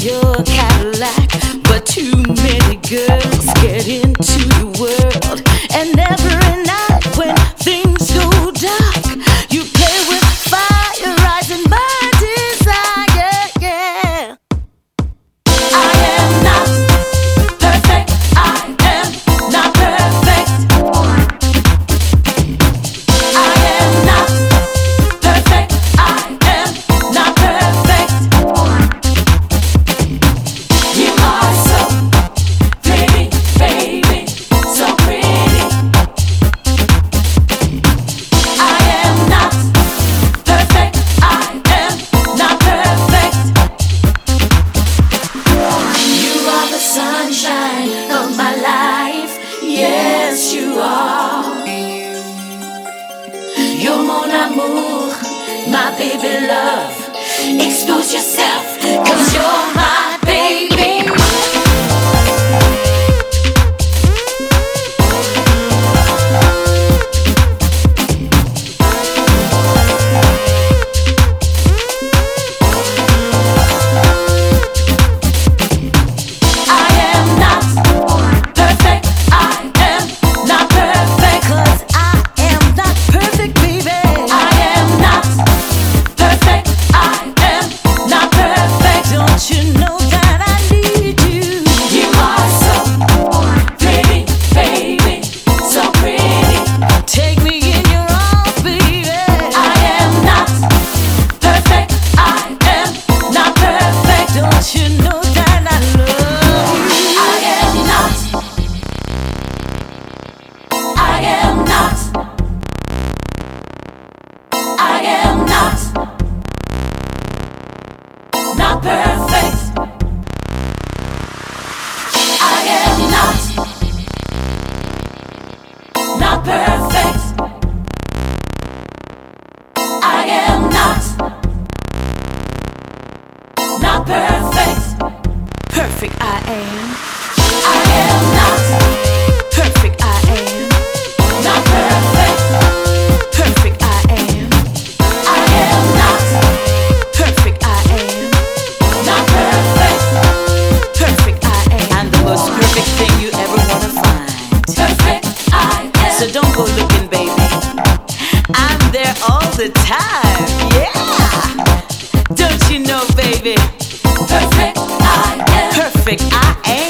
your Cadillac, but too many girls get into your world. And every night when things go dark, you play with fire, rising my desire. Yeah. I am not perfect. I am not perfect. I am not perfect. I am not perfect. You are so pretty, baby, so pretty. I am not perfect. I am not perfect. You are the sunshine of my life. Yes, you are. You're mon amour, my baby love. Expose yourself, 'cause you're my baby. I am not perfect. I am not perfect. 'Cause I am not perfect, baby. I am not perfect. I am not perfect. Don't you know that I need you? You are so pretty, baby, so pretty. Take me in your arms, baby. I am not perfect. I am not perfect. Don't you know that I love you? I am not. I am not. I am not. Not perfect. I am not. Not perfect. I am not. Not perfect. Perfect I am. I am not. Perfect I am. Not perfect. Perfect I am. I am not. Perfect I am. Not perfect. Perfect I am. I'm the most perfect thing you ever wanna find. Perfect I am. So don't go looking, baby. I'm there all the time. Yeah. Don't you know, baby? Perfect I am. Perfect I am.